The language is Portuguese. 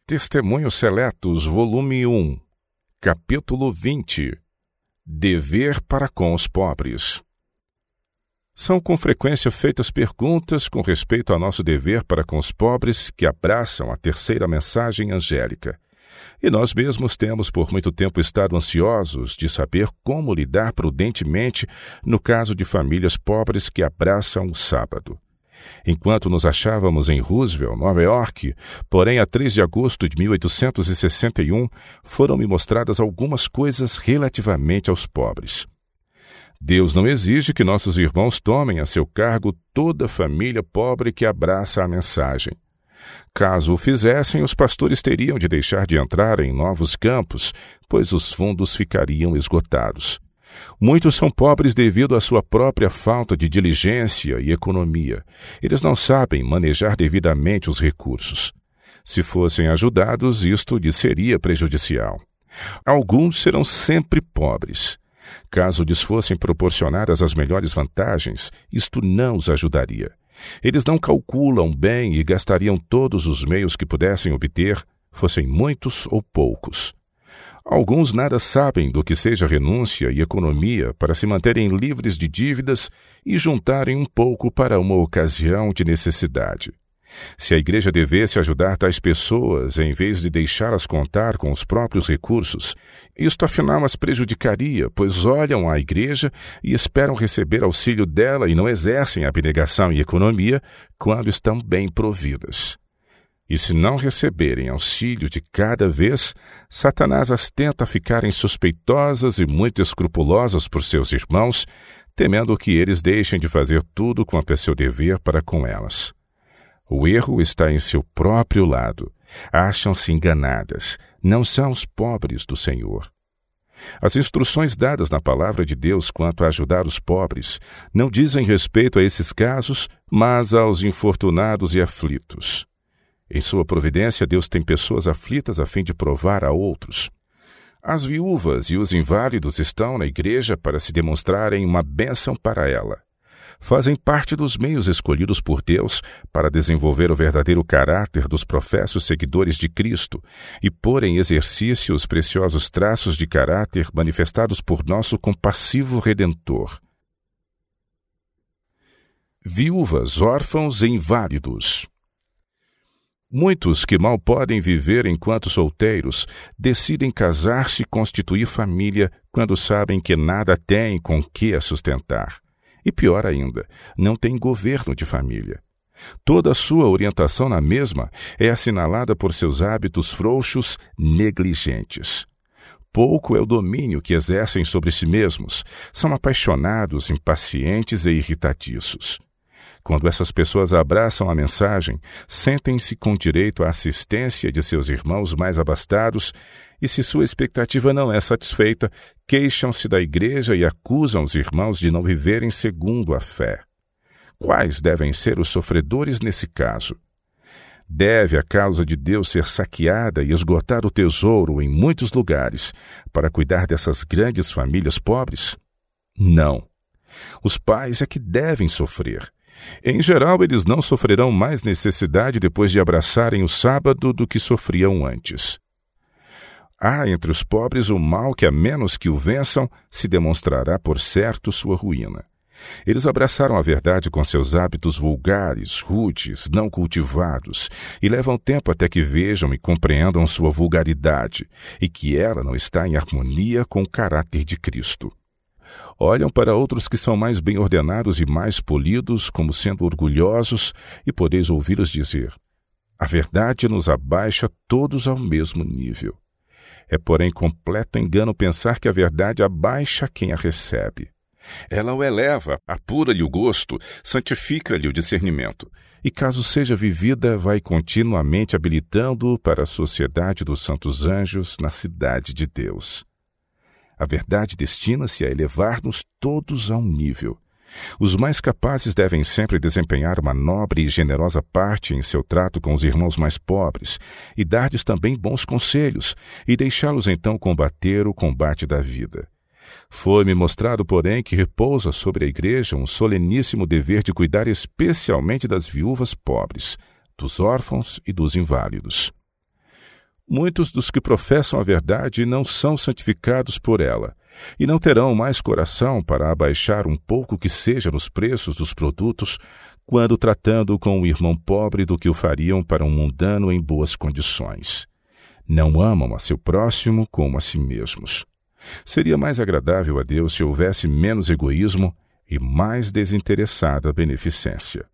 Testemunhos Seletos, volume 1, capítulo 20. Dever para com os pobres. São com frequência feitas perguntas com respeito ao nosso dever para com os pobres que abraçam a terceira mensagem angélica. E nós mesmos temos por muito tempo estado ansiosos de saber como lidar prudentemente no caso de famílias pobres que abraçam o sábado. Enquanto nos achávamos em Roosevelt, Nova York, porém a 3 de agosto de 1861, foram-me mostradas algumas coisas relativamente aos pobres. Deus não exige que nossos irmãos tomem a seu cargo toda a família pobre que abraça a mensagem. Caso o fizessem, os pastores teriam de deixar de entrar em novos campos, pois os fundos ficariam esgotados. Muitos são pobres devido à sua própria falta de diligência e economia. Eles não sabem manejar devidamente os recursos. Se fossem ajudados, isto lhes seria prejudicial. Alguns serão sempre pobres. Caso lhes fossem proporcionadas as melhores vantagens, isto não os ajudaria. Eles não calculam bem e gastariam todos os meios que pudessem obter, fossem muitos ou poucos. Alguns nada sabem do que seja renúncia e economia para se manterem livres de dívidas e juntarem um pouco para uma ocasião de necessidade. Se a igreja devesse ajudar tais pessoas, em vez de deixá-las contar com os próprios recursos, isto afinal as prejudicaria, pois olham à igreja e esperam receber auxílio dela e não exercem abnegação e economia quando estão bem providas. E se não receberem auxílio de cada vez, Satanás as tenta ficarem suspeitosas e muito escrupulosas por seus irmãos, temendo que eles deixem de fazer tudo quanto é seu dever para com elas. O erro está em seu próprio lado. Acham-se enganadas. Não são os pobres do Senhor. As instruções dadas na palavra de Deus quanto a ajudar os pobres não dizem respeito a esses casos, mas aos infortunados e aflitos. Em sua providência, Deus tem pessoas aflitas a fim de provar a outros. As viúvas e os inválidos estão na igreja para se demonstrarem uma bênção para ela. Fazem parte dos meios escolhidos por Deus para desenvolver o verdadeiro caráter dos professos seguidores de Cristo e pôr em exercício os preciosos traços de caráter manifestados por nosso compassivo Redentor. Viúvas, órfãos e inválidos. Muitos que mal podem viver enquanto solteiros decidem casar-se e constituir família quando sabem que nada têm com que a sustentar. E pior ainda, não têm governo de família. Toda a sua orientação na mesma é assinalada por seus hábitos frouxos, negligentes. Pouco é o domínio que exercem sobre si mesmos. São apaixonados, impacientes e irritadiços. Quando essas pessoas abraçam a mensagem, sentem-se com direito à assistência de seus irmãos mais abastados e, se sua expectativa não é satisfeita, queixam-se da igreja e acusam os irmãos de não viverem segundo a fé. Quais devem ser os sofredores nesse caso? Deve a causa de Deus ser saqueada e esgotar o tesouro em muitos lugares para cuidar dessas grandes famílias pobres? Não. Os pais é que devem sofrer. Em geral, eles não sofrerão mais necessidade depois de abraçarem o sábado do que sofriam antes. Há entre os pobres o mal que, a menos que o vençam, se demonstrará por certo sua ruína. Eles abraçaram a verdade com seus hábitos vulgares, rudes, não cultivados, e levam tempo até que vejam e compreendam sua vulgaridade, e que ela não está em harmonia com o caráter de Cristo. Olham para outros que são mais bem ordenados e mais polidos, como sendo orgulhosos, e podeis ouvi-los dizer: a verdade nos abaixa todos ao mesmo nível. É, porém, completo engano pensar que a verdade abaixa quem a recebe. Ela o eleva, apura-lhe o gosto, santifica-lhe o discernimento, e caso seja vivida, vai continuamente habilitando-o para a sociedade dos santos anjos na cidade de Deus. A verdade destina-se a elevar-nos todos a um nível. Os mais capazes devem sempre desempenhar uma nobre e generosa parte em seu trato com os irmãos mais pobres e dar-lhes também bons conselhos e deixá-los então combater o combate da vida. Foi-me mostrado, porém, que repousa sobre a igreja um soleníssimo dever de cuidar especialmente das viúvas pobres, dos órfãos e dos inválidos. Muitos dos que professam a verdade não são santificados por ela, e não terão mais coração para abaixar um pouco que seja nos preços dos produtos, quando tratando com o irmão pobre do que o fariam para um mundano em boas condições. Não amam a seu próximo como a si mesmos. Seria mais agradável a Deus se houvesse menos egoísmo e mais desinteressada beneficência.